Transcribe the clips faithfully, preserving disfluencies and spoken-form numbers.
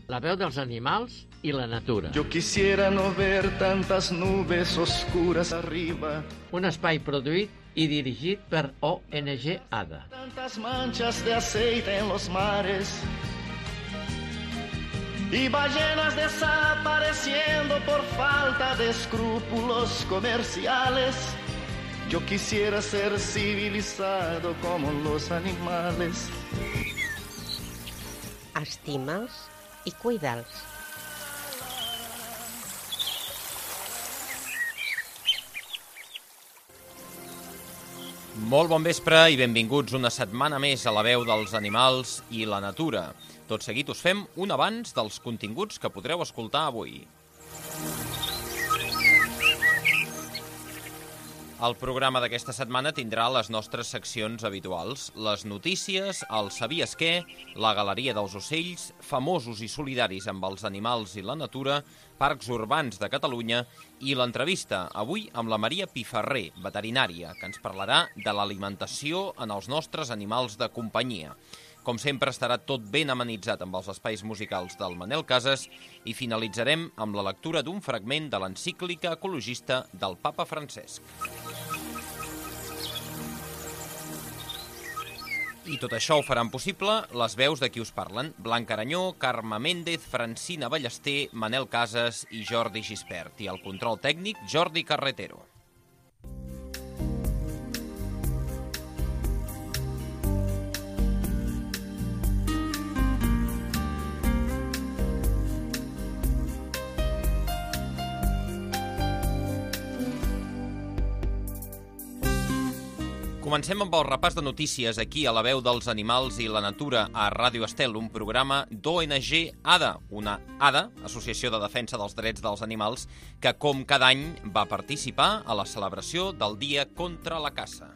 La veu dels animals i la natura. Yo quisiera no ver tantas nubes oscuras arriba. Un espai produït i dirigit per O N G ADA. Tantas manchas de aceite en los mares. Y ballenas desapareciendo por falta de escrúpulos comerciales. Yo quisiera ser civilizado como los animales. Estima'ls i cuida'ls. Molt bon vespre i benvinguts una setmana més a la veu dels animals i la natura. Tot seguit us fem un avanç dels continguts que podreu escoltar avui. El programa d'aquesta setmana tindrà les nostres seccions habituals, les notícies, el Sabies què, la Galeria dels Ocells, famosos i solidaris amb els animals i la natura, parcs urbans de Catalunya i l'entrevista, avui amb la Maria Piferrer, veterinària, que ens parlarà de l'alimentació en els nostres animals de companyia. Com sempre, estarà tot ben amenitzat amb els espais musicals del Manel Casas i finalitzarem amb la lectura d'un fragment de l'encíclica ecologista del Papa Francesc. I tot això ho faran possible les veus de qui us parlen: Blanca Aranyó, Carme Méndez, Francina Ballester, Manel Casas i Jordi Gispert. I el control tècnic, Jordi Carretero. Comencem amb el repàs de notícies aquí a la veu dels animals i la natura a Ràdio Estel, un programa d'O N G ADA, una ADA, Associació de Defensa dels Drets dels Animals, que com cada any va participar a la celebració del Dia contra la Caça.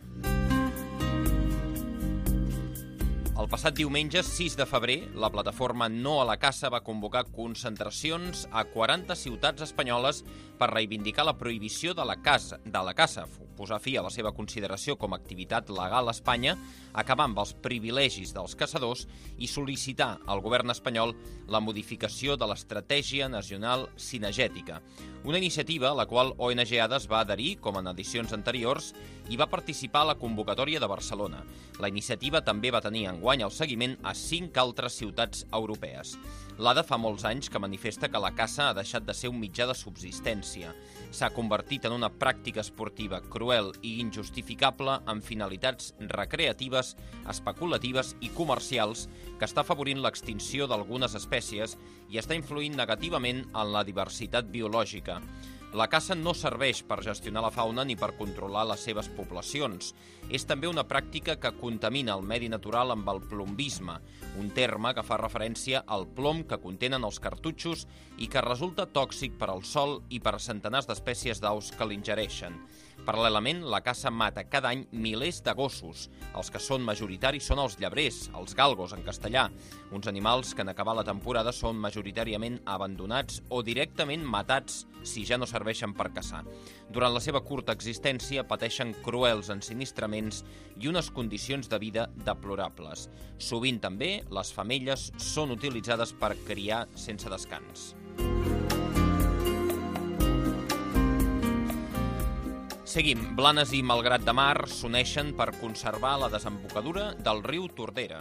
El passat diumenge, sis de febrer, la plataforma No a la Caça va convocar concentracions a quaranta ciutats espanyoles per reivindicar la prohibició de la caça, de la caça, posar fi a la seva consideració com a activitat legal a Espanya, acabar amb els privilegis dels caçadors i sol·licitar al govern espanyol la modificació de l'Estratègia Nacional Cinegètica, una iniciativa a la qual O N G ADA es va adherir, com en edicions anteriors, i va participar a la convocatòria de Barcelona. La iniciativa també va tenir enguany el seguiment a cinc altres ciutats europees. L'ADA fa molts anys que manifesta que la caça ha deixat de ser un mitjà de subsistència. S'ha convertit en una pràctica esportiva cruel i injustificable amb finalitats recreatives, especulatives i comercials que està afavorint l'extinció d'algunes espècies i està influint negativament en la diversitat biològica. La caça no serveix per gestionar la fauna ni per controlar les seves poblacions. És també una pràctica que contamina el medi natural amb el plombisme, un terme que fa referència al plom que contenen els cartutxos i que resulta tòxic per al sòl i per centenars d'espècies d'aus que l'ingereixen. Paral·lelament, la caça mata cada any milers de gossos. Els que són majoritaris són els llebrers, els galgos en castellà, uns animals que en acabar la temporada són majoritàriament abandonats o directament matats si ja no serveixen per caçar. Durant la seva curta existència pateixen cruels ensinistraments i unes condicions de vida deplorables. Sovint també les femelles són utilitzades per criar sense descans. Seguim. Blanes i Malgrat de Mar s'uneixen per conservar la desembocadura del riu Tordera.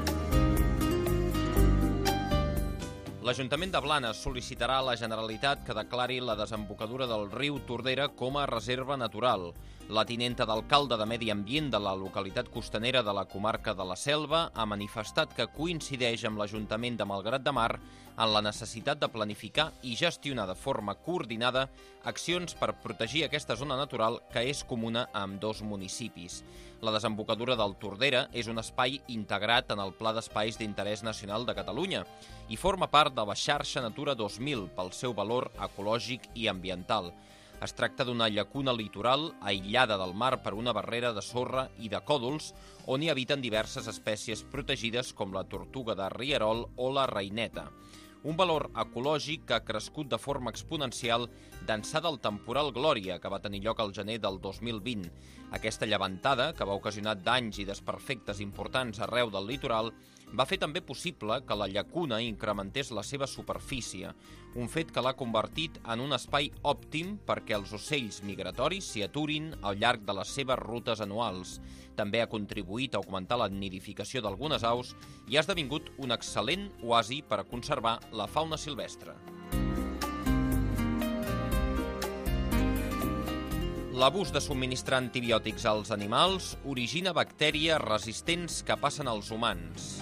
L'Ajuntament de Blanes sol·licitarà a la Generalitat que declari la desembocadura del riu Tordera com a reserva natural. La tinenta d'alcalde de Medi Ambient de la localitat costanera de la comarca de la Selva ha manifestat que coincideix amb l'Ajuntament de Malgrat de Mar en la necessitat de planificar i gestionar de forma coordinada accions per protegir aquesta zona natural que és comuna a ambdós municipis. La desembocadura del Tordera és un espai integrat en el Pla d'Espais d'Interès Nacional de Catalunya i forma part de la xarxa Natura dos mil pel seu valor ecològic i ambiental. Es tracta d'una llacuna litoral aïllada del mar per una barrera de sorra i de còdols on hi habiten diverses espècies protegides com la tortuga de rierol o la reineta. Un valor ecològic que ha crescut de forma exponencial d'ençà del temporal Glòria, que va tenir lloc al gener del dos mil vint. Aquesta llevantada, que va ocasionar danys i desperfectes importants arreu del litoral, va fer també possible que la llacuna incrementés la seva superfície, un fet que l'ha convertit en un espai òptim perquè els ocells migratoris s'hi aturin al llarg de les seves rutes anuals. També ha contribuït a augmentar la nidificació d'algunes aus i ha esdevingut un excel·lent oasi per a conservar la fauna silvestre. L'abús de subministrar antibiòtics als animals origina bactèries resistents que passen als humans.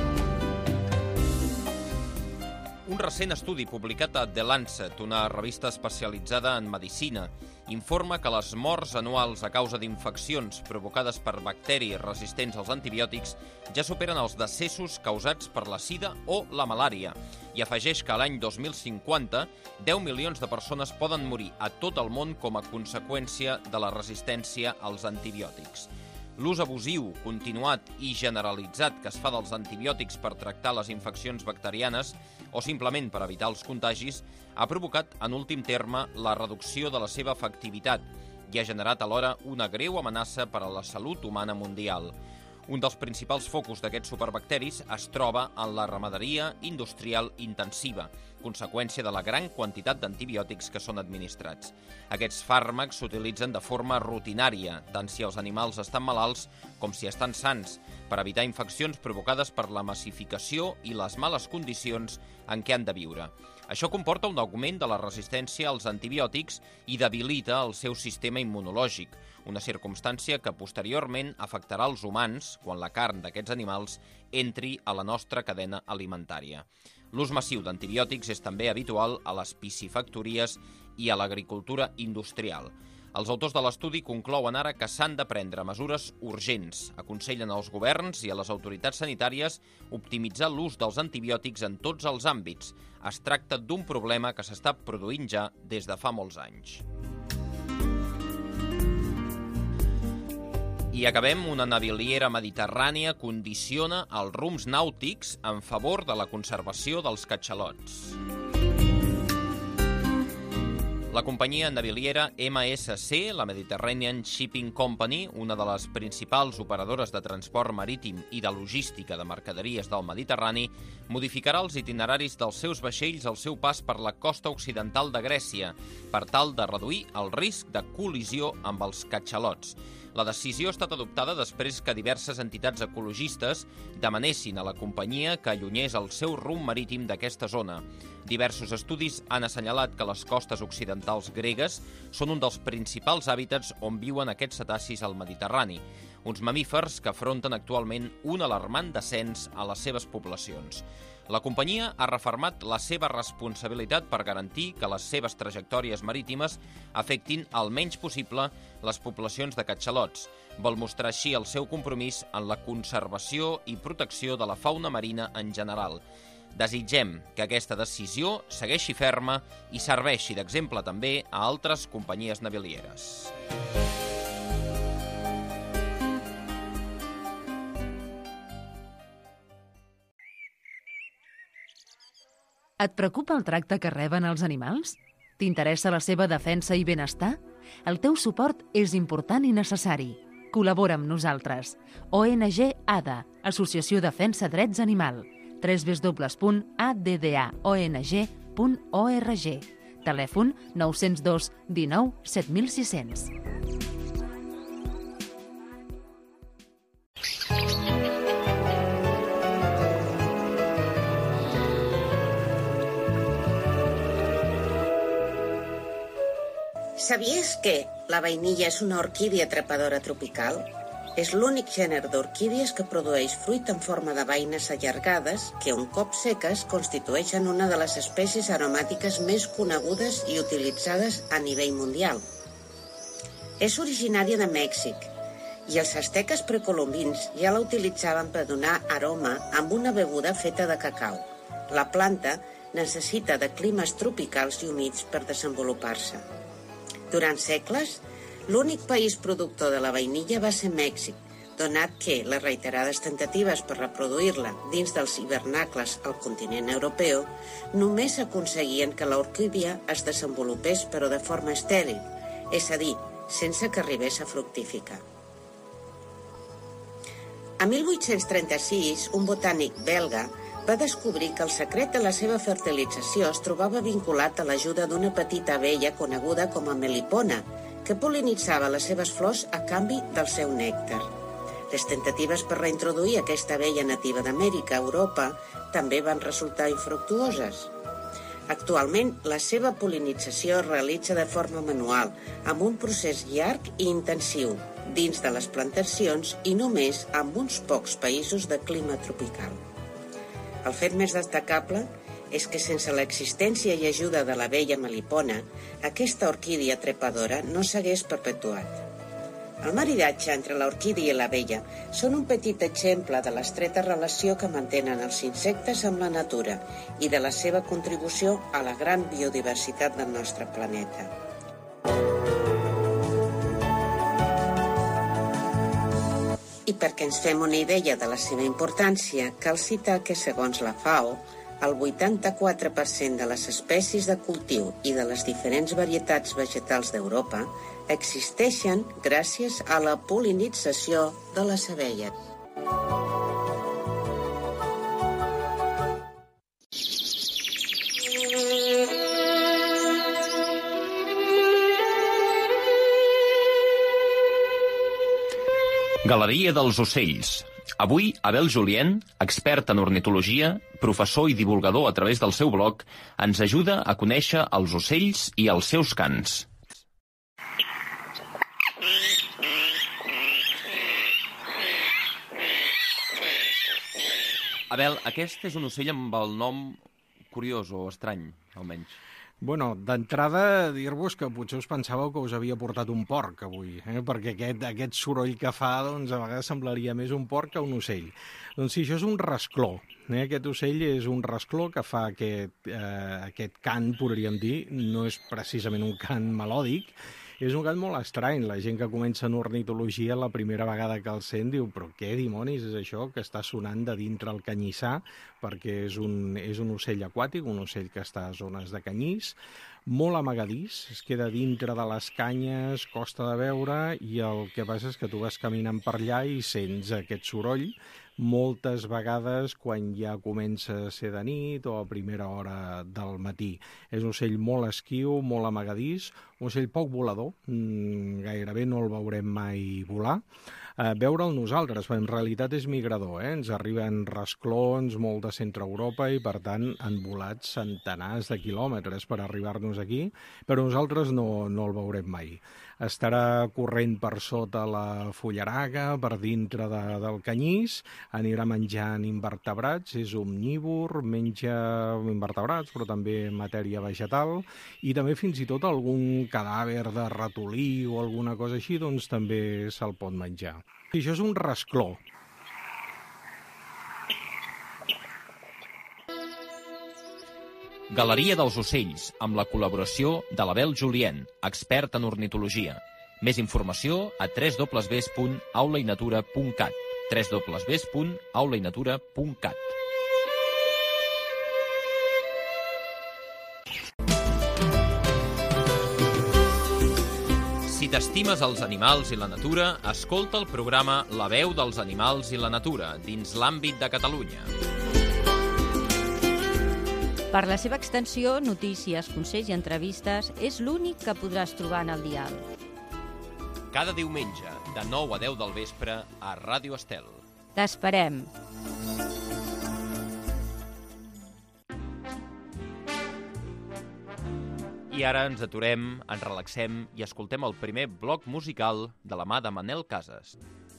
Un recent estudi publicat a The Lancet, una revista especialitzada en medicina, informa que les morts anuals a causa d'infeccions provocades per bacteris resistents als antibiòtics ja superen els decessos causats per la sida o la malària, i afegeix que a l'any dos mil cinquanta deu milions de persones poden morir a tot el món com a conseqüència de la resistència als antibiòtics. L'ús abusiu, continuat i generalitzat que es fa dels antibiòtics per tractar les infeccions bacterianes o simplement per evitar els contagis ha provocat, en últim terme, la reducció de la seva efectivitat i ha generat alhora una greu amenaça per a la salut humana mundial. Un dels principals focus d'aquests superbacteris es troba en la ramaderia industrial intensiva, conseqüència de la gran quantitat d'antibiòtics que són administrats. Aquests fàrmacs s'utilitzen de forma rutinària, tant si els animals estan malalts com si estan sans, per evitar infeccions provocades per la massificació i les males condicions en què han de viure. Això comporta un augment de la resistència als antibiòtics i debilita el seu sistema immunològic, una circumstància que posteriorment afectarà els humans quan la carn d'aquests animals entri a la nostra cadena alimentària. L'ús massiu d'antibiòtics és també habitual a les piscifactories i a l'agricultura industrial. Els autors de l'estudi conclouen ara que s'han de prendre mesures urgents. Aconsellen als governs i a les autoritats sanitàries optimitzar l'ús dels antibiòtics en tots els àmbits. Es tracta d'un problema que s'està produint ja des de fa molts anys. I acabem, una naviliera mediterrània condiciona els rums nàutics en favor de la conservació dels catxalots. La companyia naviliera M S C, la Mediterranean Shipping Company, una de les principals operadores de transport marítim i de logística de mercaderies del Mediterrani, modificarà els itineraris dels seus vaixells al seu pas per la costa occidental de Grècia, per tal de reduir el risc de col·lisió amb els catxalots. La decisió ha estat adoptada després que diverses entitats ecologistes demanessin a la companyia que allunyés el seu rumb marítim d'aquesta zona. Diversos estudis han assenyalat que les costes occidentals gregues són un dels principals hàbitats on viuen aquests cetacis al Mediterrani, uns mamífers que afronten actualment un alarmant descens a les seves poblacions. La companyia ha refermat la seva responsabilitat per garantir que les seves trajectòries marítimes afectin el menys possible les poblacions de catxalots. Vol mostrar així el seu compromís en la conservació i protecció de la fauna marina en general. Desitgem que aquesta decisió segueixi ferma i serveixi d'exemple també a altres companyies navilieres. Et preocupa el tracte que reben els animals? T'interessa la seva defensa i benestar? El teu suport és important i necessari. Col·labora amb nosaltres. O N G A D A, Associació Defensa Drets Animal. w w w punt a d d a o n g punt org. Telèfon nou zero dos dinou set mil sis cents. Sabies que la vainilla és una orquídia trepadora tropical? És l'únic gènere d'orquídies que produeix fruit en forma de vaines allargades que, un cop seques, constitueixen una de les espècies aromàtiques més conegudes i utilitzades a nivell mundial. És originària de Mèxic i els asteques precolombins ja la utilitzaven per donar aroma amb una beguda feta de cacau. La planta necessita de climes tropicals i humits per desenvolupar-se. Durant segles, l'únic país productor de la vainilla va ser Mèxic, donat que les reiterades tentatives per reproduir-la dins dels hivernacles al continent europeu només aconseguien que l'orquídia es desenvolupés però de forma estèril, és a dir, sense que arribés a fructificar. A mil vuit-cents trenta-sis, un botànic belga va descobrir que el secret de la seva fertilització es trobava vinculat a l'ajuda d'una petita abella coneguda com a melipona, que pol·linitzava les seves flors a canvi del seu nèctar. Les tentatives per reintroduir aquesta abella nativa d'Amèrica a Europa també van resultar infructuoses. Actualment, la seva pol·linització es realitza de forma manual, amb un procés llarg i intensiu, dins de les plantacions i només en uns pocs països de clima tropical. El fet més destacable és que sense l'existència i ajuda de l'abella melipona, aquesta orquídia trepadora no s'hagués perpetuat. El maridatge entre l'orquídia i l'abella són un petit exemple de l'estreta relació que mantenen els insectes amb la natura i de la seva contribució a la gran biodiversitat del nostre planeta. I perquè ens fem una idea de la seva importància, cal citar que, segons la FAO, el vuitanta-quatre per cent de les espècies de cultiu i de les diferents varietats vegetals d'Europa existeixen gràcies a la pol·linització de les abelles. Galeria dels ocells. Avui, Abel Julien, expert en ornitologia, professor i divulgador a través del seu blog, ens ajuda a conèixer els ocells i els seus cants. Abel, aquest és un ocell amb el nom curiós o estrany, almenys. Bueno, d'entrada, dir-vos que potser us pensàveu que us havia portat un porc avui, eh? perquè aquest, aquest soroll que fa, doncs, a vegades semblaria més un porc que un ocell. Doncs sí, això és un rascló. Eh? Aquest ocell és un rascló que fa aquest, eh, aquest cant, podríem dir. No és precisament un cant melòdic, és un cant molt estrany. La gent que comença en ornitologia la primera vegada que el sent diu però què dimonis és això que està sonant de dintre el canyissar, perquè és un, és un ocell aquàtic, un ocell que està a zones de canyís, molt amagadís, es queda dintre de les canyes, costa de veure, i el que passa és que tu vas caminant per allà i sents aquest soroll moltes vegades quan ja comença a ser de nit o a primera hora del matí. És un ocell molt esquiu, molt amagadís, un ocell poc volador, gairebé no el veurem mai volar. Eh, veure'l nosaltres, en realitat és migrador, eh? Ens arriben rasclons molt de centre Europa i per tant han volat centenars de quilòmetres per arribar-nos aquí, però nosaltres no, no el veurem mai. Estarà corrent per sota la fullaraga, per dintre de, del canyís, anirà menjant invertebrats, és omnívor, menja invertebrats, però també matèria vegetal, i també fins i tot algun cadàver de ratolí o alguna cosa així, doncs també se'l pot menjar. I això és un rascló. Galeria dels ocells, amb la col·laboració de l'Abel Julien, expert en ornitologia. Més informació a w w w punt aula i natura punt cat. w w w punt aula i natura punt cat. Si t'estimes els animals i la natura, escolta el programa La veu dels animals i la natura, dins l'àmbit de Catalunya. Per la seva extensió, notícies, consells i entrevistes, és l'únic que podràs trobar en el dial. Cada diumenge, de nou a deu del vespre, a Ràdio Estel. T'esperem! I ara ens aturem, ens relaxem i escoltem el primer bloc musical de la mà de Manel Casas.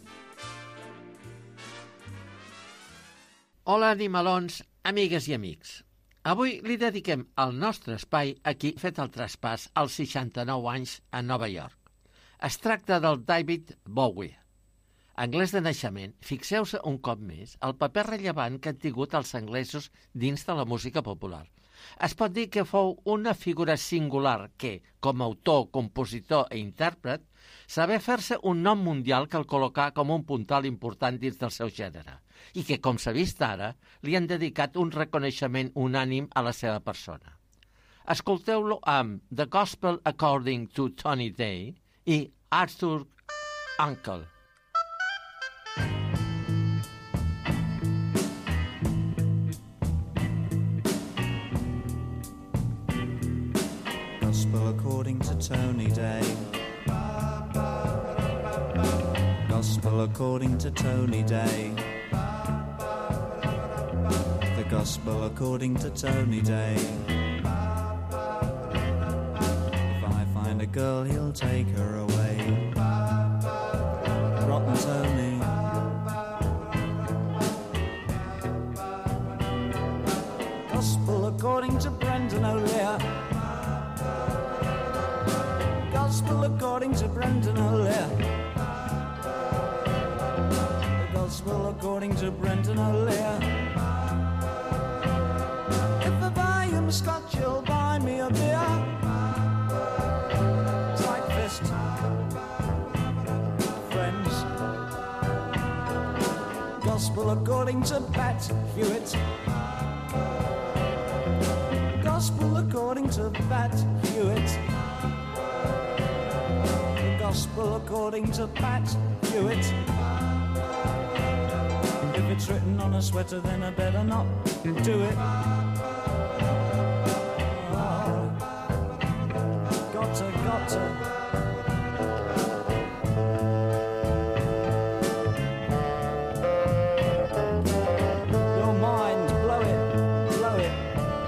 Hola, animalons, amigues i amics. Avui li dediquem el nostre espai a qui ha fet el traspàs als seixanta-nou anys a Nova York. Es tracta del David Bowie. Anglès de naixement, fixeu-se un cop més el paper rellevant que han tingut els anglesos dins de la música popular. Es pot dir que fou una figura singular que, com a autor, compositor i intèrpret, sabé fer-se un nom mundial que el col·locà com un puntal important dins del seu gènere i que, com s'ha vist ara, li han dedicat un reconeixement unànim a la seva persona. Escolteu-lo amb The Gospel According to Tony Day i Arthur Uncle. Gospel according to Tony Day. Gospel according to Tony Day. The Gospel according to Tony Day. If I find a girl, he'll take her away. Rotten Tony. Gospel according to Brendan O'Lear. Gospel according to Brendan O'Lear. The Gospel according to Brendan O'Lear. If I buy him scotch, he'll buy me a beer. Tight fist. Friends. Gospel according to Pat Hewitt. Gospel according to Pat Hewitt. The Gospel according to Pat Hewitt. If it's written on a sweater, then I better not do it. Oh, gotta, gotta. Your mind, blow it, blow it.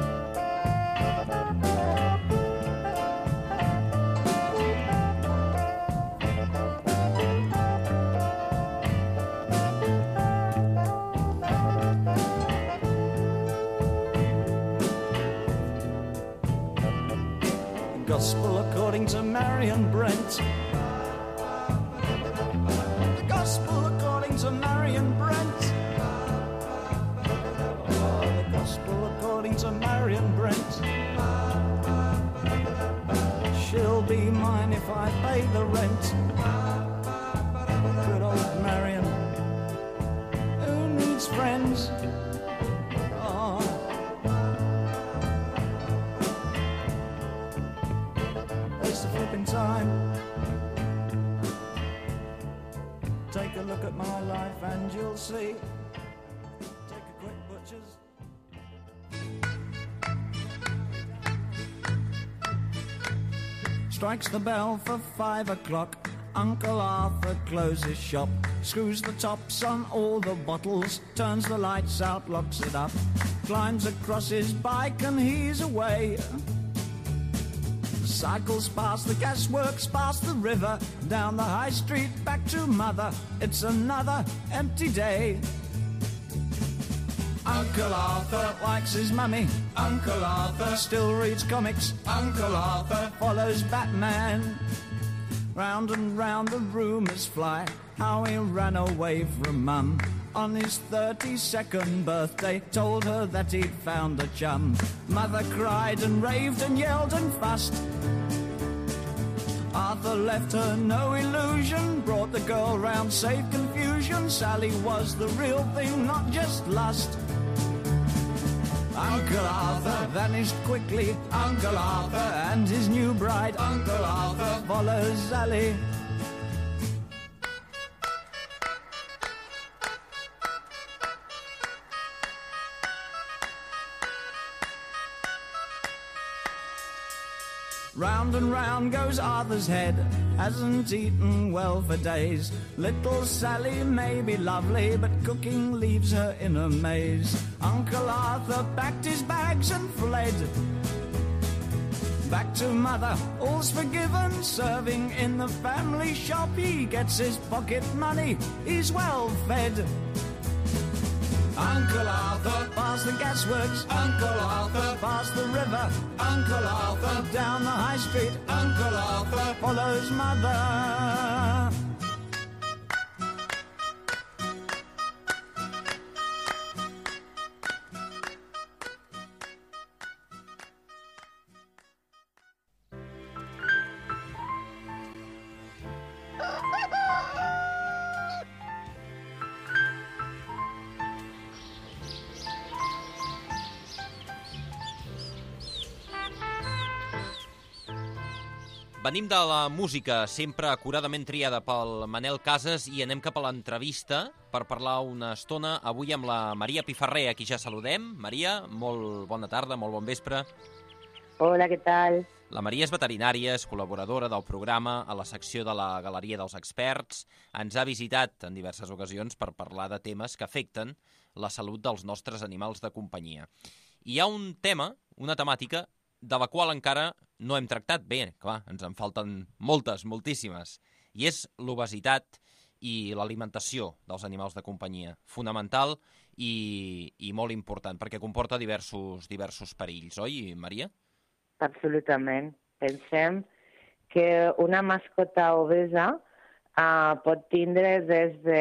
Gospel according to Marion Brent. The Gospel according to Marion Brent. Oh, the Gospel according to Marion Brent. She'll be mine if I pay the rent. Good old Marion. Who needs friends? Oh. Waste of flipping time. Take a look at my life and you'll see. Take a quick butcher's. Strikes the bell for five o'clock. Uncle Arthur closes shop, screws the tops on all the bottles, turns the lights out, locks it up, climbs across his bike and he's away. Cycles past the gasworks, past the river, down the high street, back to mother. It's another empty day. Uncle Arthur likes his mummy. Uncle Arthur still reads comics. Uncle Arthur follows Batman. Round and round the rumours fly, how he ran away from mum. On his thirty-second birthday, told her that he'd found a chum. Mother cried and raved and yelled and fussed. Arthur left her no illusion, brought the girl round, saved confusion. Sally was the real thing, not just lust. Uncle Arthur vanished quickly. Uncle Arthur and his new bride. Uncle Arthur follows Sally. Round and round goes Arthur's head, hasn't eaten well for days. Little Sally may be lovely, but cooking leaves her in a maze. Uncle Arthur packed his bags and fled. Back to mother, all's forgiven, serving in the family shop. He gets his pocket money, he's well fed. Uncle Arthur, past the gasworks. Uncle Arthur, past the river. Uncle Arthur, down the high street. Uncle Arthur follows mother. Venim de la música, sempre acuradament triada pel Manel Casas, i anem cap a l'entrevista per parlar una estona avui amb la Maria Pifarré, a qui ja saludem. Maria, molt bona tarda, molt bon vespre. Hola, què tal? La Maria és veterinària, és col·laboradora del programa a la secció de la Galeria dels Experts. Ens ha visitat en diverses ocasions per parlar de temes que afecten la salut dels nostres animals de companyia. I hi ha un tema, una temàtica, de la qual encara no hem tractat bé. Clar, ens en falten moltes, moltíssimes. I és l'obesitat i l'alimentació dels animals de companyia. Fonamental i, i molt important, perquè comporta diversos, diversos perills, oi, Maria? Absolutament. Pensem que una mascota obesa uh, pot tindre des de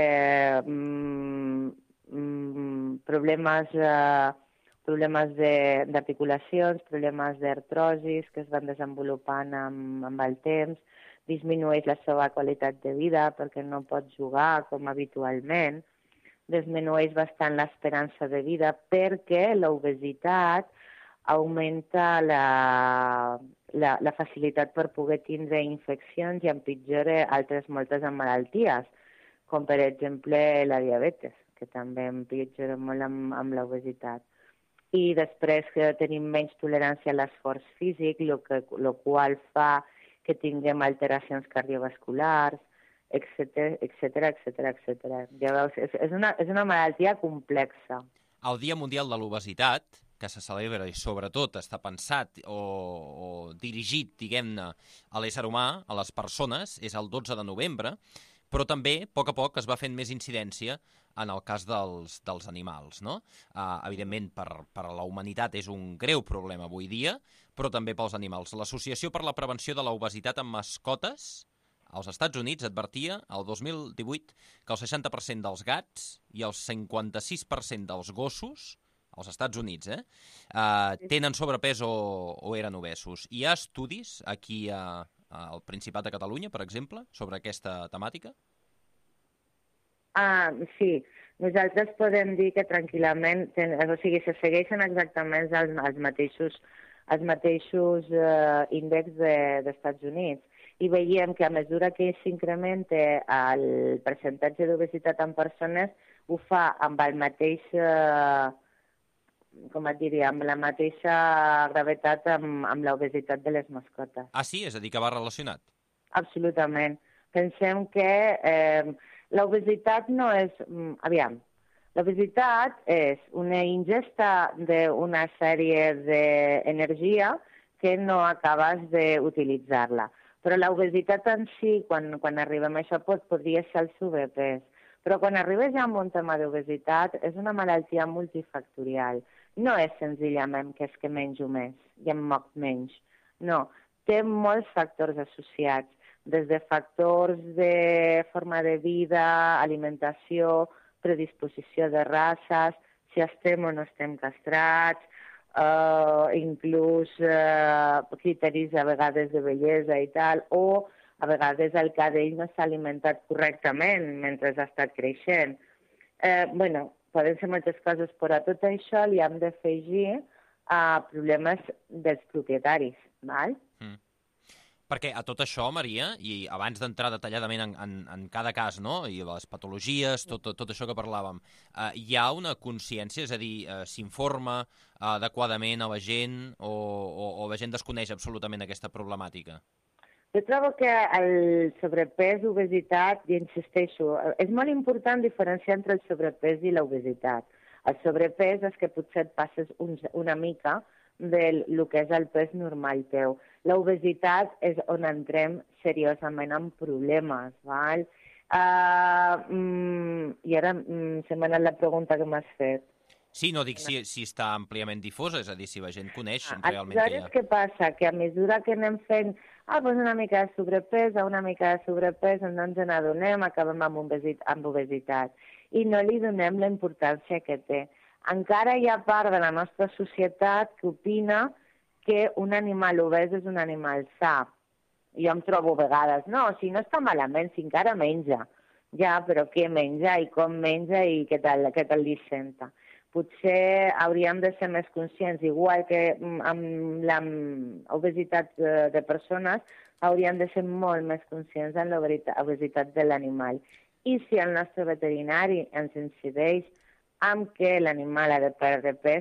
mm, mm, problemes, uh, problemes d'articulacions, problemes d'artrosis que es van desenvolupant amb, amb el temps, disminueix la seva qualitat de vida perquè no pot jugar com habitualment, disminueix bastant l'esperança de vida perquè l'obesitat augmenta la, la, la facilitat per poder tindre infeccions i empitjora altres moltes malalties, com per exemple la diabetes, que també empitjora molt amb, amb l'obesitat. I després que tenim menys tolerància a l'esforç físic, el que, lo qual fa que tinguem alteracions cardiovasculars, etcètera, etcètera, etcètera, etcètera. Ja veus, és, és, una, és una malaltia complexa. El Dia Mundial de l'Obesitat, que se celebra i sobretot està pensat o, o dirigit, diguem-ne, a l'ésser humà, a les persones, és el dotze de novembre, però també, a poc a poc, es va fent més incidència en el cas dels, dels animals, no? Uh, evidentment, per, per a la humanitat és un greu problema avui dia, però també pels animals. L'Associació per la Prevenció de l'Obesitat en Mascotes als Estats Units advertia el dos mil divuit que el seixanta per cent dels gats i el cinquanta-sis per cent dels gossos als Estats Units, eh, uh, tenen sobrepès o, o eren obesos. Hi ha estudis aquí a, al Principat de Catalunya, per exemple, sobre aquesta temàtica? Ah, sí. Nosaltres podem dir que tranquil·lament, ten, o sigui, se segueixen exactament els, els mateixos, els mateixos uh, índexs de, d'Estats Units i veiem que a mesura que s'incrementa el percentatge d'obesitat en persones, ho fa amb el mateix... Uh, com et diria, amb la mateixa gravetat amb, amb l'obesitat de les mascotes. Ah, sí? És a dir, que va relacionat? Absolutament. Pensem que eh, l'obesitat no és... Aviam, l'obesitat és una ingesta d'una sèrie d'energia que no acabes d'utilitzar-la. Però l'obesitat en si, quan, quan arribem a això, pot, podria ser el sobrepès. Però quan arribes ja a un tema d'obesitat, és una malaltia multifactorial. No és senzillament que és que menjo més i em moc menys. No, té molts factors associats, des de factors de forma de vida, alimentació, predisposició de races, si estem o no estem castrats, eh, inclús eh, criteris a vegades de bellesa i tal, o a vegades el cadell no s'ha alimentat correctament mentre ha estat creixent. Eh, bueno, poden ser moltes coses, però a tot això li hem d'afegir uh, problemes dels propietaris, val? Mm. Perquè a tot això, Maria, i abans d'entrar detalladament en, en, en cada cas, no?, i les patologies, tot, tot això que parlàvem, uh, hi ha una consciència, és a dir, uh, s'informa uh, adequadament a la gent o, o, o la gent desconeix absolutament aquesta problemàtica? Jo trobo que el sobrepès, obesitat, i insisteixo, és molt important diferenciar entre el sobrepès i l'obesitat. El sobrepès és que potser et passes un, una mica del que és el pes normal teu. L'obesitat és on entrem seriosament en problemes, val? Uh, mm, I ara mm, se m'ha anat la pregunta que m'has fet. Sí, no dic si, si està àmpliament difosa, és a dir, si la gent coneix ah, realment què hi ha. Què passa? Que a mesura que anem fent ah, doncs una mica de sobrepès, una mica de sobrepès, no ens n'adonem, acabem amb, obesit amb obesitat. I no li donem la importància que té. Encara hi ha part de la nostra societat que opina que un animal obès és un animal sa. Jo em trobo a vegades, no, si no està malament, si encara menja. Ja, però què menja i com menja i què tal, què tal li senta. Potser hauríem de ser més conscients, igual que amb l'obesitat de persones, hauríem de ser molt més conscients en l'obesitat de l'animal. I si el nostre veterinari ens incideix amb que l'animal ha de perdre pes,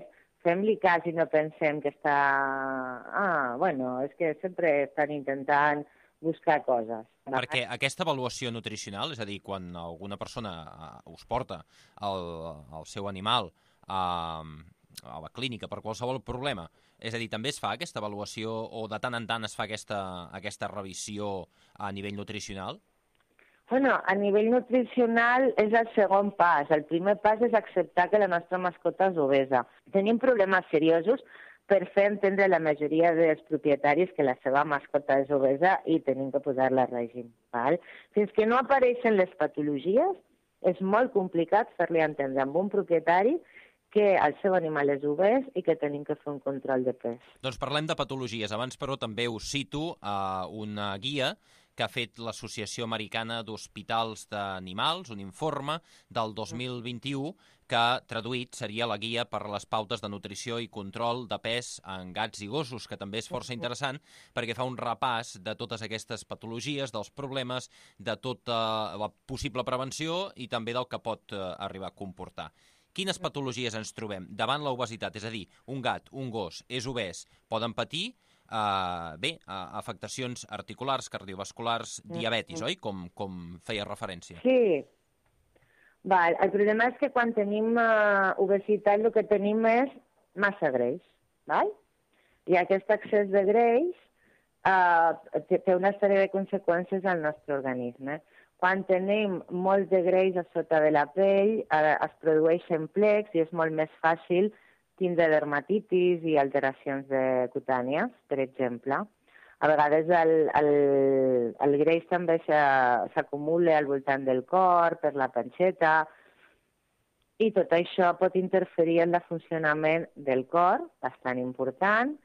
fem-li cas i no pensem que està... Ah, bueno, és que sempre estan intentant buscar coses. Perquè aquesta avaluació nutricional, és a dir, quan alguna persona us porta el, el seu animal a, a la clínica per qualsevol problema, és a dir, també es fa aquesta avaluació o de tant en tant es fa aquesta, aquesta revisió a nivell nutricional? Bueno, a nivell nutricional és el segon pas. El primer pas és acceptar que la nostra mascota és obesa. Tenim problemes seriosos per fer entendre a la majoria dels propietaris que la seva mascota és obesa i tenim que posar-la a règim. Val? Fins que no apareixen les patologies, és molt complicat fer-li entendre amb un propietari que el seu animal és obès i que tenim que fer un control de pes. Doncs parlem de patologies. Abans, però, també us cito a una guia que ha fet l'Associació Americana d'Hospitals d'Animals, un informe del dos mil vint-i-u, que traduït seria la guia per les pautes de nutrició i control de pes en gats i gossos, que també és força interessant perquè fa un repàs de totes aquestes patologies, dels problemes, de tota la possible prevenció i també del que pot arribar a comportar. Quines patologies ens trobem davant l'obesitat? És a dir, un gat, un gos, és obès, poden patir Uh, bé, uh, afectacions articulars, cardiovasculars, diabetis, oi? Com, com feia referència. Sí. Val. El problema és que quan tenim uh, obesitat el que tenim és massa greix. Val? I aquest excés de greix uh, té una sèrie de conseqüències al nostre organisme. Quan tenim molt de greix a sota de la pell, uh, es produeixen plecs i és molt més fàcil tindre dermatitis i alteracions de cutànies, per exemple. A vegades el, el, el greix també s'acumula al voltant del cor, per la panxeta, i tot això pot interferir en el funcionament del cor, bastant important,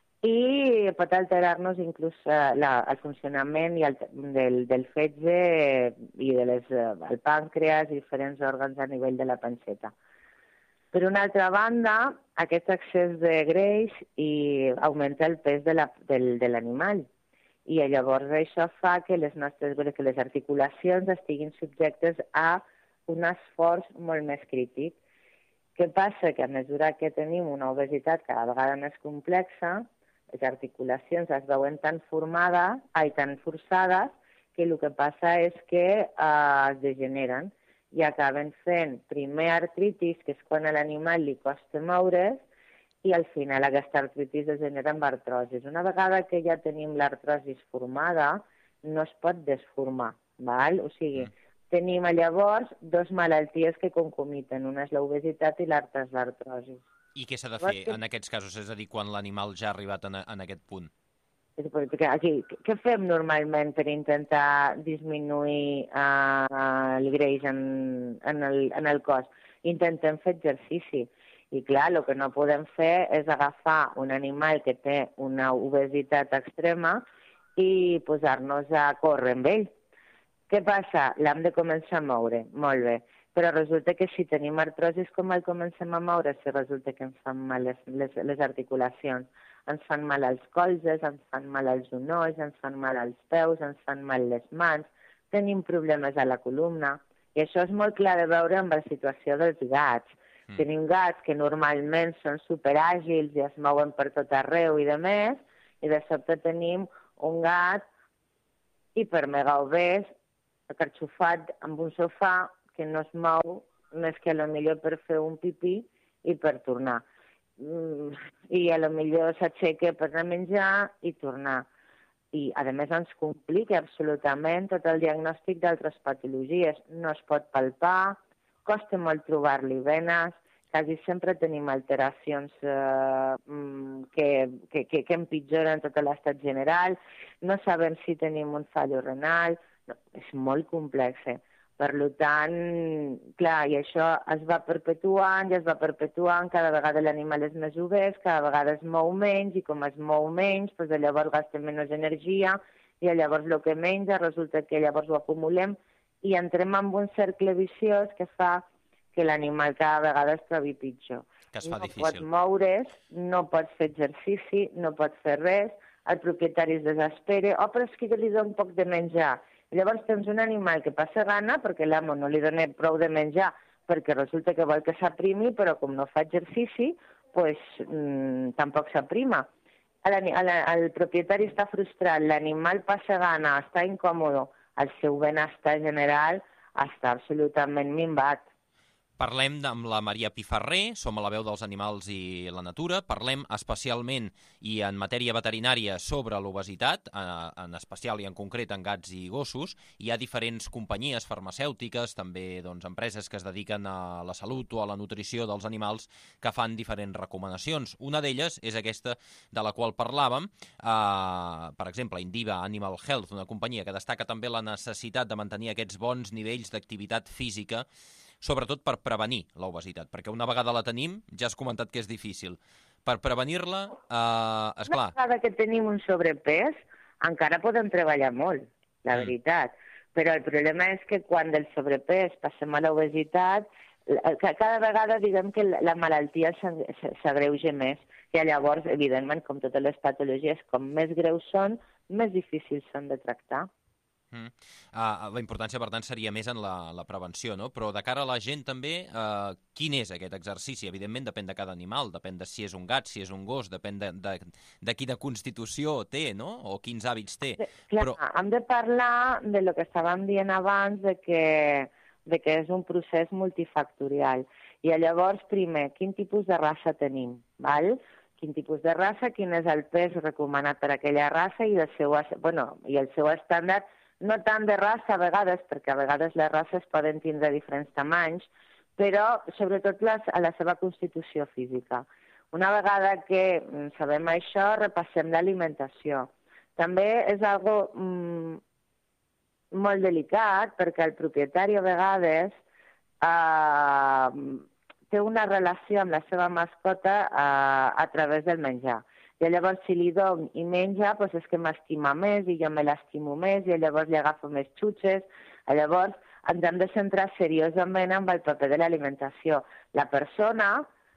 i pot alterar-nos inclús la, el funcionament i el, del, del fetge i de les, el pàncreas i diferents òrgans a nivell de la panxeta. Per una altra banda, aquest excés de greix i augmenta el pes de l'animal. I llavors això fa que les nostres que les articulacions estiguin subjectes a un esforç molt més crític. Què passa? Que a mesura que tenim una obesitat cada vegada més complexa, les articulacions es veuen tan formades, ai, tan forçades, que el que passa és que eh, es degeneren i acaben fent primer artritis, que és quan a l'animal li costa moure's, i al final aquesta artritis es genera amb artrosis. Una vegada que ja tenim l'artrosis formada, no es pot desformar, val? O sigui, mm. tenim llavors dos malalties que concomiten, una és l'obesitat i l'altra és l'artrosis. I què s'ha de fer que... en aquests casos? És a dir, quan l'animal ja ha arribat en, en aquest punt? Aquí, què fem normalment per intentar disminuir uh, el greix en, en, el, en el cos? Intentem fer exercici. I clar, el que no podem fer és agafar un animal que té una obesitat extrema i posar-nos a córrer amb ell. Què passa? L'hem de començar a moure. Molt bé. Però resulta que si tenim artrosis, com el comencem a moure? Si resulta que ens fan mal les, les, les articulacions. Ens fan mal els colzes, ens fan mal els genolls, ens fan mal els peus, ens fan mal les mans, tenim problemes a la columna. I això és molt clar de veure amb la situació dels gats. Mm. Tenim gats que normalment són superàgils i es mouen per tot arreu i de més, i de sobte tenim un gat hipermega obès, acarxofat amb un sofà que no es mou més que a lo millor per fer un pipí i per tornar. I a lo millor s'aixeca per anar a menjar i tornar. I, a més, ens complica absolutament tot el diagnòstic d'altres patologies. No es pot palpar, costa molt trobar-li venes, quasi sempre tenim alteracions eh, que, que, que, que empitjoren tot l'estat general, no sabem si tenim un fallo renal, no, és molt complex. Eh? Per tant, clar, i això es va perpetuant i es va perpetuant, cada vegada l'animal és més obès, cada vegada es mou menys, i com es mou menys, doncs llavors gasta menys energia, i llavors el que menja resulta que llavors ho acumulem, i entrem en un cercle viciós que fa que l'animal cada vegada es trobi pitjor. Que es fa no difícil. Pots moure's, no pots fer exercici, no pots fer res, el propietari es desespera, oh, però és que li dono un poc de menjar. Llavors tens un animal que passa gana perquè l'amo no li dona prou de menjar perquè resulta que vol que s'aprimi, però com no fa exercici, pues, mmm, tampoc s'aprima. El propietari està frustrat, l'animal passa gana, està incòmode, el seu benestar general està absolutament minvat. Parlem amb la Maria Piferrer, som a la veu dels animals i la natura, parlem especialment i en matèria veterinària sobre l'obesitat, en especial i en concret en gats i gossos. Hi ha diferents companyies farmacèutiques, també doncs, empreses que es dediquen a la salut o a la nutrició dels animals que fan diferents recomanacions. Una d'elles és aquesta de la qual parlàvem, eh, per exemple, Indiva Animal Health, una companyia que destaca també la necessitat de mantenir aquests bons nivells d'activitat física, sobretot per prevenir l'obesitat, perquè una vegada la tenim, ja has comentat que és difícil. Per prevenir-la, eh, esclar... Una vegada que tenim un sobrepès, encara podem treballar molt, la veritat. Mm. Però el problema és que quan del sobrepès passem a l'obesitat, cada vegada diguem que la malaltia s'agreuja més. I llavors, evidentment, com totes les patologies, com més greus són, més difícils són de tractar. Mm. Uh, la importància, per tant, seria més en la, la prevenció, no? Però de cara a la gent també, uh, quin és aquest exercici? Evidentment depèn de cada animal, depèn de si és un gat, si és un gos, depèn de, de, de quina constitució té, no? O quins hàbits té. De, clar, Però... hem de parlar de lo que estàvem dient abans, de que, de que és un procés multifactorial. I llavors, primer, quin tipus de raça tenim, val? Quin tipus de raça, quin és el pes recomanat per aquella raça i el seu, bueno, i el seu estàndard, no tant de raça a vegades, perquè a vegades les races poden tindre diferents tamanys, però sobretot les, a la seva constitució física. Una vegada que sabem això, repassem l'alimentació. També és algo mm, molt delicat, perquè el propietari a vegades eh, té una relació amb la seva mascota eh, a través del menjar. I llavors, si li dono i menja, doncs és que m'estima més i jo me l'estimo més i llavors li agafo més xutxes. Llavors, ens hem de centrar seriosament en el paper de l'alimentació. La persona,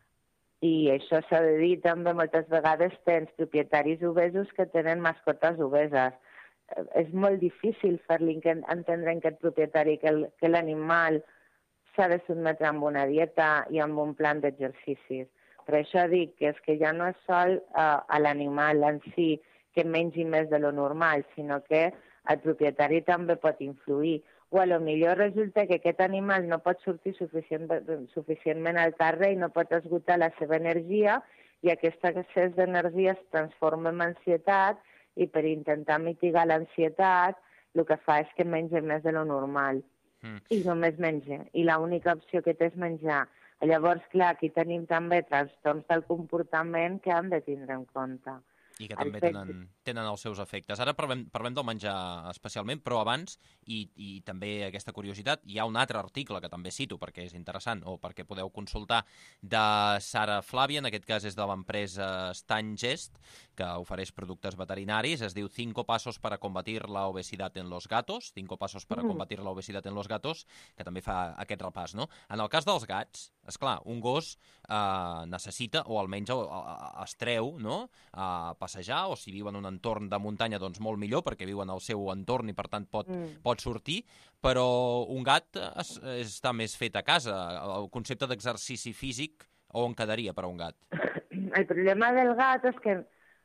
i això s'ha de dir també moltes vegades, tens propietaris obesos que tenen mascotes obeses. És molt difícil fer-li entendre a aquest propietari que l'animal s'ha de sotmetre amb una dieta i amb un plan d'exercicis. Per això dic que és que ja no és sol uh, a l'animal en si que mengi més de lo normal, sinó que el propietari també pot influir. O a lo millor resulta que aquest animal no pot sortir suficient, suficientment al carrer i no pot esgotar la seva energia i aquest excés d'energia es transforma en ansietat i per intentar mitigar l'ansietat el que fa és que menja més de lo normal. Mm. I només menja. I l'única opció que té és menjar. Llavors, clar, aquí tenim també trastorns del comportament que hem de tindre en compte. I que també fet... tenen, tenen els seus efectes. Ara parlem, parlem del menjar especialment, però abans, i, i també aquesta curiositat, hi ha un altre article que també cito perquè és interessant o perquè podeu consultar de Sara Flàvia, en aquest cas és de l'empresa Stangest, que ofereix productes veterinaris, es diu Cinco pasos para combatir la obesidad en los gatos, Cinco pasos para mm. combatir la obesidad en los gatos, que també fa aquest repàs, no? En el cas dels gats, esclar, un gos eh, necessita, o almenys es treu, no?, a passejar, o si viu en un entorn de muntanya, doncs molt millor, perquè viu en el seu entorn i per tant pot, mm. pot sortir, però un gat es, està més fet a casa. El concepte d'exercici físic on quedaria per a un gat? El problema del gat és que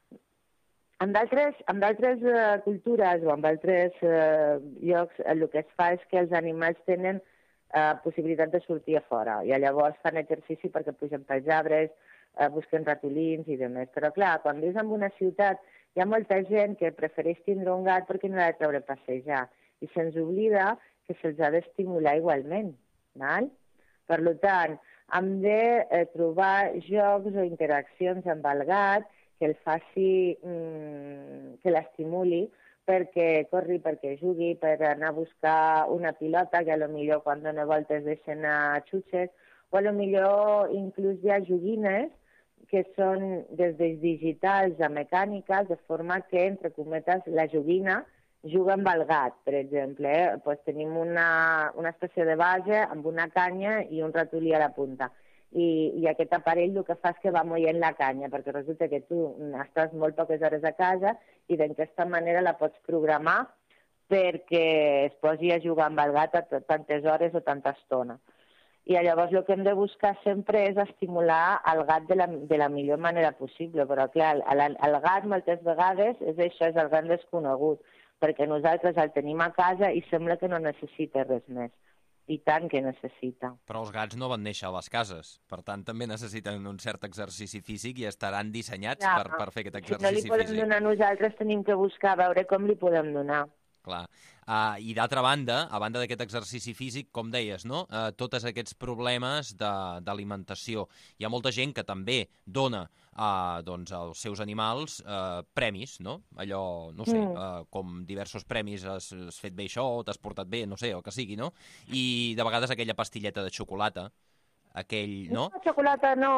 en d'altres uh, cultures o en d'altres uh, llocs el que es fa és que els animals tenen uh, possibilitat de sortir a fora i llavors fan exercici perquè pugen pels arbres, uh, busquen ratolins i demés. Però clar, quan vius en una ciutat hi ha molta gent que prefereix tindre un gat perquè no l'ha de treure a passejar i se'ns oblida que se'ls ha d'estimular igualment. Val? Per tant, hem de eh, trobar jocs o interaccions amb el gat que el faci, mmm, que l'estimuli perquè corri, perquè jugui, per anar a buscar una pilota que potser quan dona voltes deixen a xutxes, o potser inclús hi ha joguines que són des de digitals a mecàniques, de forma que, entre cometes, la joguina juga amb el gat, per exemple. Eh? Pues tenim una, una espècie de base amb una canya i un ratolí a la punta. I, i aquest aparell el que fa és que va moient la canya, perquè resulta que tu estàs molt poques hores a casa i d'aquesta manera la pots programar perquè es posi a jugar amb el gat a tantes hores o tanta estona. I llavors el que hem de buscar sempre és estimular el gat de la, de la millor manera possible, però clar, el, el gat moltes vegades és això, és el gran desconegut, perquè nosaltres el tenim a casa i sembla que no necessita res més. I tant que necessita. Però els gats no van néixer a les cases, per tant també necessiten un cert exercici físic i estaran dissenyats ja, per, per fer aquest exercici físic. Si no li podem físic. donar nosaltres, tenim que buscar a veure com li podem donar. Clar. Uh, I d'altra banda, a banda d'aquest exercici físic, com deies, no? Uh, tots aquests problemes d'alimentació. Hi ha molta gent que també dona uh, doncs, als seus animals uh, premis, no? Allò, no sé, mm. uh, com diversos premis, has, has fet bé això, t'has portat bé, no sé, el que sigui, no? I de vegades aquella pastilleta de xocolata, aquell, no? No, xocolata no.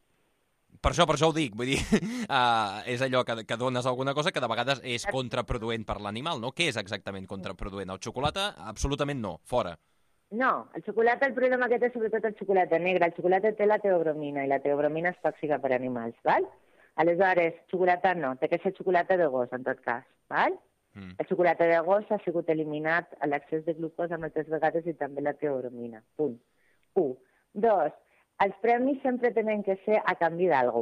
Per això, per això ho dic, vull dir, uh, és allò que, que dones alguna cosa que de vegades és contraproduent per l'animal, no? Què és exactament contraproduent? El xocolata, absolutament no, fora. No, el xocolata, el problema que té sobretot el xocolata negre, el xocolata té la teobromina, i la teobromina és tòxica per animals, val? Aleshores, xocolata no, té que ser xocolata de gos, en tot cas, val? Mm. El xocolata de gos ha sigut eliminat a l'excés de glucosa moltes vegades i també la teobromina, punt. Un. Dos, els premis sempre tenen que ser a canvi d'algú.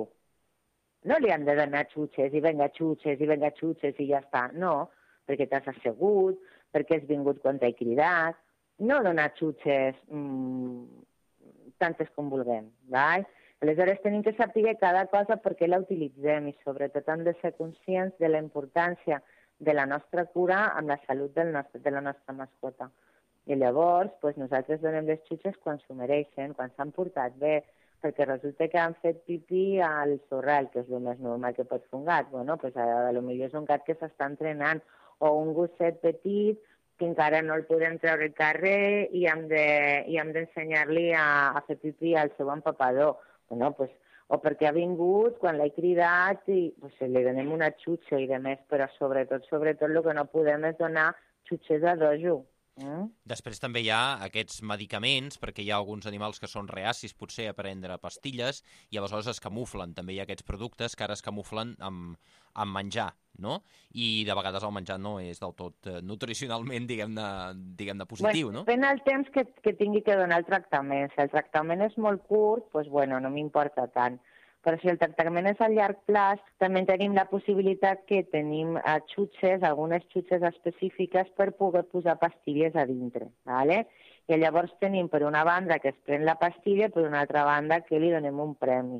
No li han de donar xutxes i venga xutxes i venga xutxes i ja està. No, perquè t'has assegut, perquè has vingut quan t'he cridat. No donar xutxes mmm, tantes com vulguem, val? Aleshores tenim que saber cada cosa per què la utilitzem i sobretot hem de ser conscients de la importància de la nostra cura amb la salut del nostre, de la nostra mascota. I llavors doncs, nosaltres donem les xutxes quan s'ho mereixen, quan s'han portat bé, perquè resulta que han fet pipí al sorral, que és el més normal que pot fer un gat. Bueno, doncs potser és un gat que s'està entrenant, o un gosset petit que encara no el podem treure al carrer i hem d'ensenyar-li a, a fer pipí al seu empapador. Bueno, doncs, o perquè ha vingut quan l'he cridat i doncs, li donem una xutxa i de més, però sobretot, sobretot el que no podem és donar xutxes a dojo. Mm. Després també hi ha aquests medicaments, perquè hi ha alguns animals que són reacis potser a prendre pastilles i aleshores es camuflen. També hi ha aquests productes que ara es camuflen amb, amb menjar, no? I de vegades el menjar no és del tot eh, nutricionalment, diguem-ne, diguem-ne positiu, bueno, no? Depèn del temps que, que tingui que donar el tractament. Si el tractament és molt curt, doncs, bueno, no m'importa tant. Però si el tractament és a llarg plaç, també tenim la possibilitat que tenim uh, xutxes, algunes xutxes específiques per poder posar pastilles a dintre, ¿vale? I llavors tenim per una banda que es pren la pastilla, per una altra banda que li donem un premi.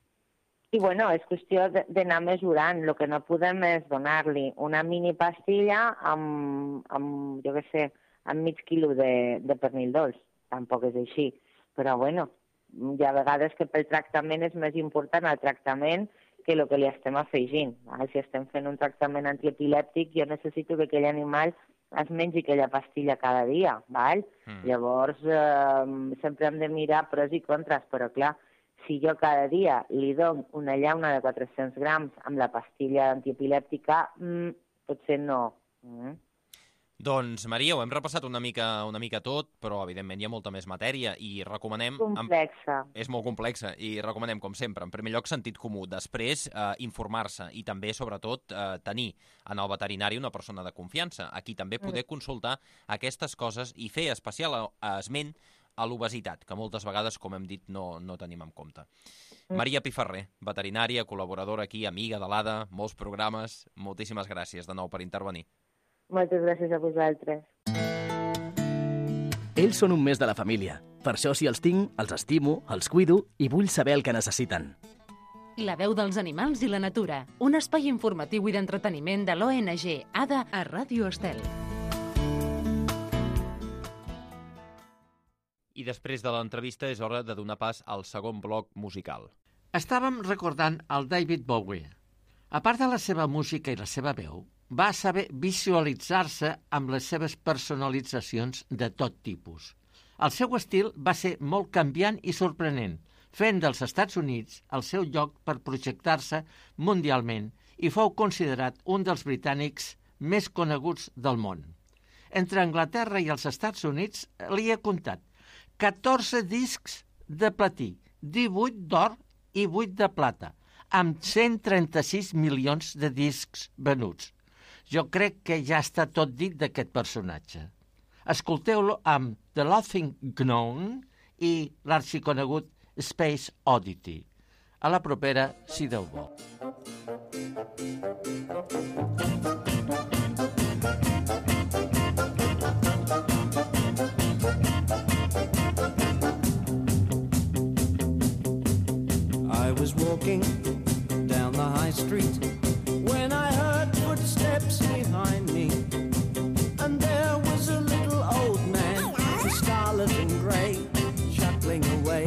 I bueno, és qüestió d'anar mesurant. El que no podem és donar-li una mini pastilla amb, amb jo què sé, amb mig quilo de, de pernil dolç. Tampoc és així. Però bueno, hi ha vegades que pel tractament és més important el tractament que el que li estem afegint. Si estem fent un tractament antiepilèptic, jo necessito que aquell animal es mengi aquella pastilla cada dia, val? Mm. Llavors, eh, sempre hem de mirar pros i contres, però clar, si jo cada dia li dono una llauna de quatre-cents grams amb la pastilla antiepilèptica, mm, potser no. Mm. Doncs, Maria, ho hem repassat una mica, una mica tot, però, evidentment, hi ha molta més matèria i recomanem... Complexa. És molt complexa i recomanem, com sempre, en primer lloc, sentit comú, després, eh, informar-se i també, sobretot, eh, tenir en el veterinari una persona de confiança, a qui també poder mm. consultar aquestes coses i fer especial esment a l'obesitat, que moltes vegades, com hem dit, no, no tenim en compte. Mm. Maria Piferrer, veterinària, col·laboradora aquí, amiga de l'A D A, molts programes, moltíssimes gràcies de nou per intervenir. Moltes gràcies a vosaltres. Ells són un mes de la família. Per això, si els tinc, els estimo, els cuido i vull saber el que necessiten. La veu dels animals i la natura. Un espai informatiu i d'entreteniment de l'O N G A D A a Ràdio Estel. I després de l'entrevista és hora de donar pas al segon bloc musical. Estàvem recordant el David Bowie. A part de la seva música i la seva veu, va saber visualitzar-se amb les seves personalitzacions de tot tipus. El seu estil va ser molt canviant i sorprenent, fent dels Estats Units el seu lloc per projectar-se mundialment i fou considerat un dels britànics més coneguts del món. Entre Anglaterra i els Estats Units li he comptat catorze discs de platí, divuit d'or i vuit de plata, amb cent trenta-sis milions de discs venuts. Jo crec que ja està tot dit d'aquest personatge. Escolteu-lo amb The Laughing Gnome i l'arxiconegut Space Oddity. A la propera, si Déu vol. I was walking down the high street when I heard footsteps behind me, and there was a little old man, scarlet and grey, chuckling away.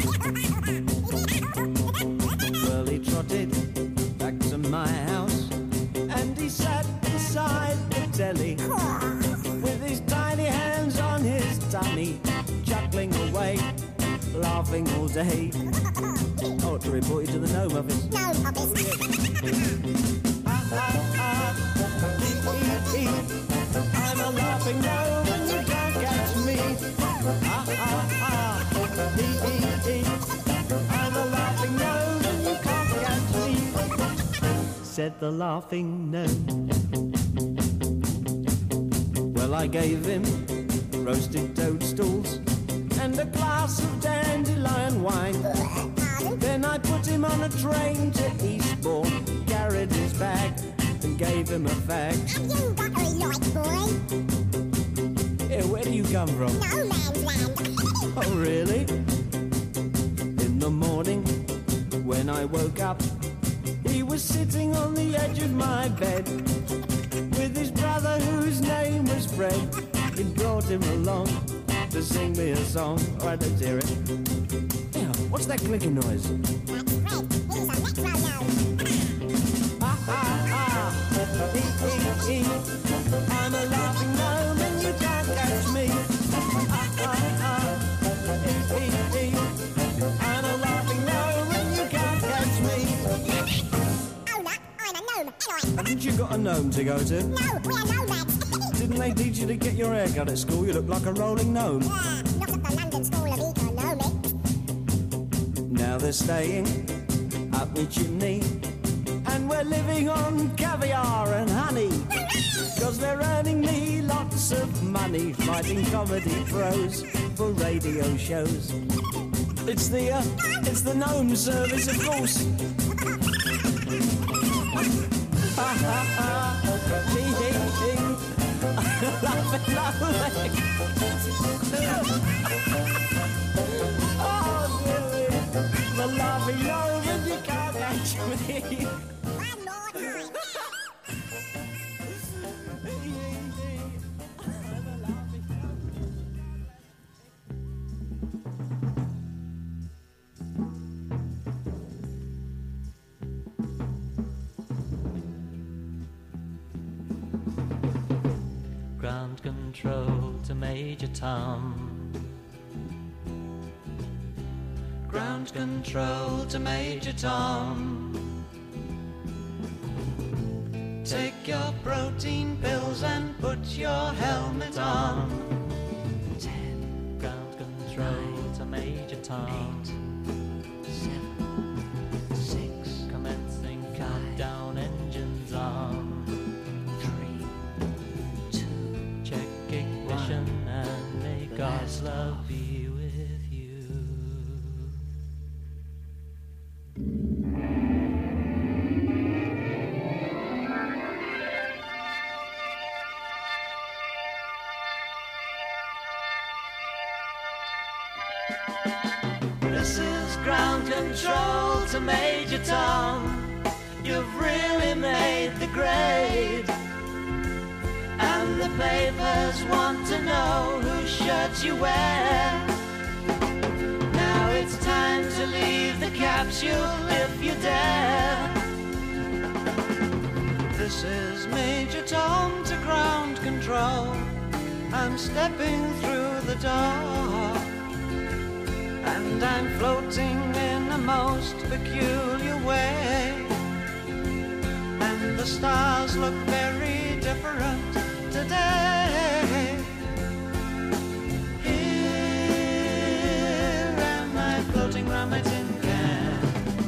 Well, he trotted back to my house, and he sat beside the telly with his tiny hands on his tummy, chuckling away, laughing all day. Oh, to report you to the Gnome Office. Gnome Office. Ah, ah, ah, e, e, e. I'm a laughing gnome and you can't catch me. Ah, ah, ah, e, e, e. I'm a laughing gnome and you can't catch me, said the laughing gnome. Well, I gave him roasted toadstools and a glass of dandelion wine. Then I put him on a train to Eastbourne, carried his bag and gave him a fag. Have you got a light, boy? Hey, where do you come from? No man's land. Oh, really? In the morning, when I woke up, he was sitting on the edge of my bed with his brother whose name was Fred. He brought him along to sing me a song. All right, let's hear it. Yeah, what's that clicking noise? That's Fred. He's a metronome. Ah, ah, ah. E, e, e. I'm a laughing gnome and you can't catch me. Ah, ah, ah. E, e, e. I'm a laughing gnome and you can't catch me. Oh, no, I'm a gnome. Anyway. Haven't you got a gnome to go to? No, we're nomads. Didn't they teach you to get your hair cut at school? You look like a rolling gnome. Yeah, not at the London School of Economics. Now they're staying up the chimney, and we're living on caviar and honey. Cause they're earning me lots of money, fighting comedy pros for radio shows. It's the, uh, it's the gnome service, of course. Ha ha ha, hee hee hee. Laughing lovely. Oh, really? The laughing gnome and you can't catch me. One more time. Ground control to Major Tom. Ground control to Major Tom. Take your protein pills and put your helmet on. Ten. Ground control nine, to Major Tom. Eight, seven, six. Commencing countdown, engines on. And may God's love be with you. This is ground control to Major Tom. You've really made the grade. And the papers want to know whose shirt you wear. Now it's time to leave the capsule if you dare. This is Major Tom to ground control. I'm stepping through the door, and I'm floating in a most peculiar way. And the stars look very different today. Here am I floating round my tin can,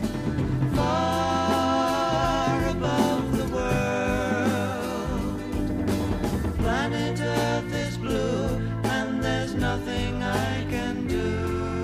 far above the world. Planet Earth is blue and there's nothing I can do.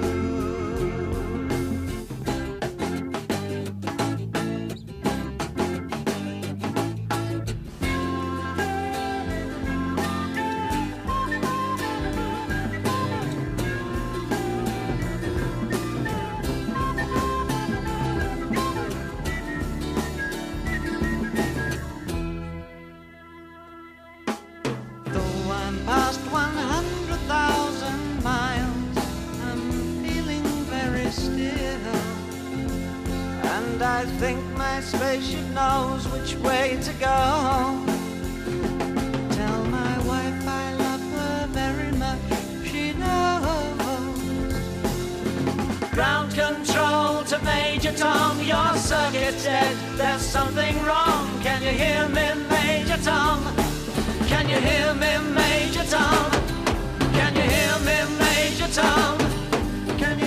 And I think my spaceship knows which way to go. Tell my wife I love her very much, she knows. Ground control to Major Tom, your circuit's dead, there's something wrong. Can you hear me, Major Tom? Can you hear me, Major Tom? Can you hear me, Major Tom? Can you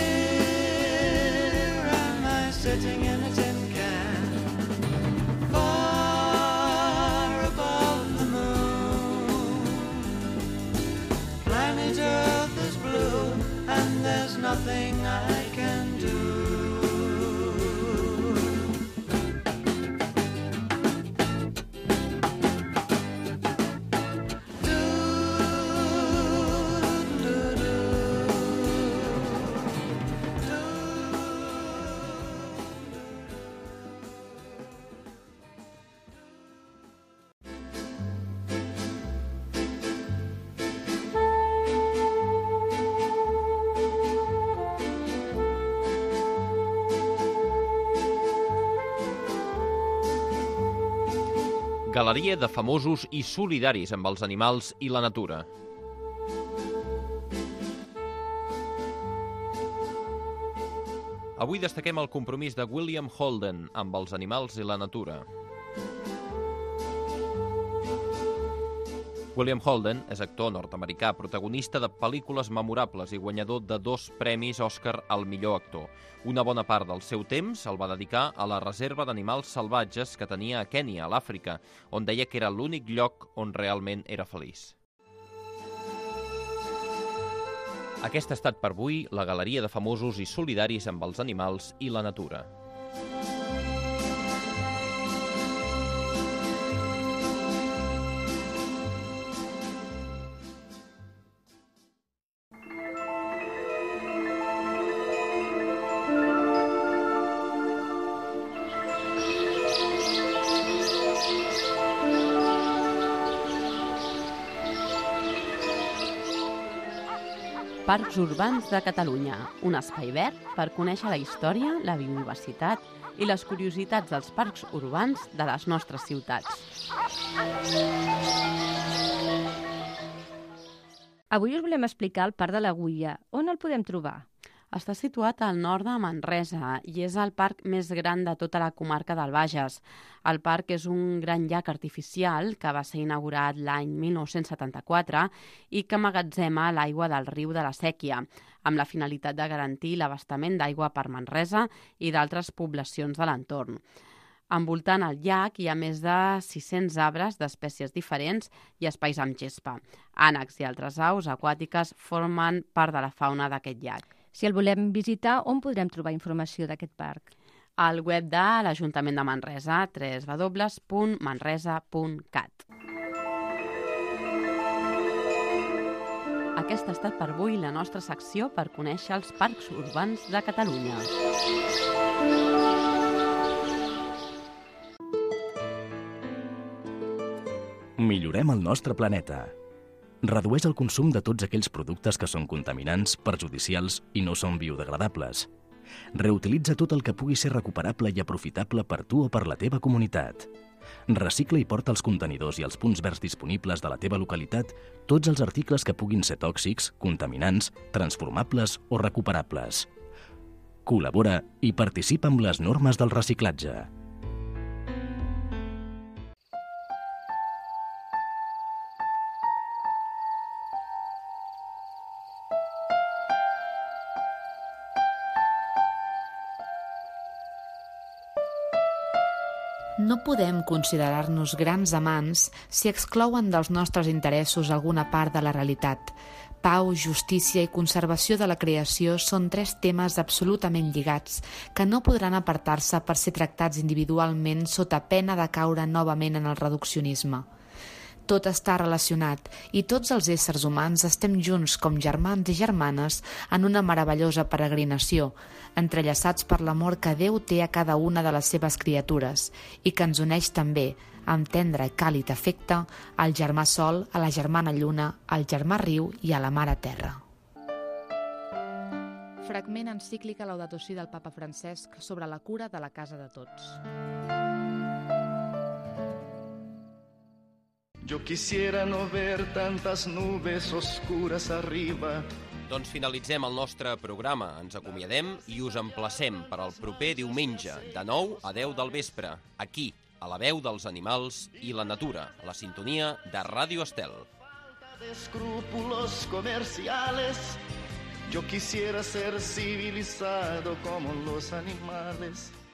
hear, am I sitting in a tin can far above the moon? Planet Earth is blue and there's nothing I can do. Galeria de famosos i solidaris amb els animals i la natura. Avui destaquem el compromís de William Holden amb els animals i la natura. William Holden és actor nord-americà, protagonista de pel·lícules memorables i guanyador de dos premis Òscar al millor actor. Una bona part del seu temps el va dedicar a la reserva d'animals salvatges que tenia a Kènia, a l'Àfrica, on deia que era l'únic lloc on realment era feliç. Aquesta ha estat per avui la galeria de famosos i solidaris amb els animals i la natura. Parcs Urbans de Catalunya, un espai verd per conèixer la història, la biodiversitat i les curiositats dels parcs urbans de les nostres ciutats. Avui us volem explicar el Parc de l'Agulla. On el podem trobar? Està situat al nord de Manresa i és el parc més gran de tota la comarca del Bages. El parc és un gran llac artificial que va ser inaugurat l'any mil nou-cents setanta-quatre i que emmagatzema l'aigua del riu de la Sèquia, amb la finalitat de garantir l'abastament d'aigua per Manresa i d'altres poblacions de l'entorn. Envoltant el llac hi ha més de sis-cents arbres d'espècies diferents i espais amb gespa. Ànecs i altres aus aquàtiques formen part de la fauna d'aquest llac. Si el volem visitar, on podrem trobar informació d'aquest parc? Al web de l'Ajuntament de Manresa, w w w punt manresa punt cat. Aquesta ha estat per avui la nostra secció per conèixer els parcs urbans de Catalunya. Millorem el nostre planeta. Redueix el consum de tots aquells productes que són contaminants, perjudicials i no són biodegradables. Reutilitza tot el que pugui ser recuperable i aprofitable per tu o per la teva comunitat. Recicla i porta als contenidors i als punts verds disponibles de la teva localitat tots els articles que puguin ser tòxics, contaminants, transformables o recuperables. Col·labora i participa amb les normes del reciclatge. No podem considerar-nos grans amants si exclouen dels nostres interessos alguna part de la realitat. Pau, justícia i conservació de la creació són tres temes absolutament lligats que no podran apartar-se per ser tractats individualment sota pena de caure novament en el reduccionisme. Tot està relacionat i tots els éssers humans estem junts com germans i germanes en una meravellosa peregrinació, entrellaçats per l'amor que Déu té a cada una de les seves criatures i que ens uneix també, amb tendre i càlid afecte, al germà Sol, a la germana Lluna, al germà Riu i a la mare Terra. Fragment encíclica Laudato Si del papa Francesc sobre la cura de la casa de tots. Yo quisiera no ver tantas nubes oscuras arriba. Doncs finalitzem el nostre programa. Ens acomiadem i us emplacem per al proper diumenge, de nou a deu del vespre, aquí, a la veu dels animals i la natura, a la sintonia de Ràdio Estel. Falta de escrúpulos comerciales. Yo quisiera ser civilizado como los animales.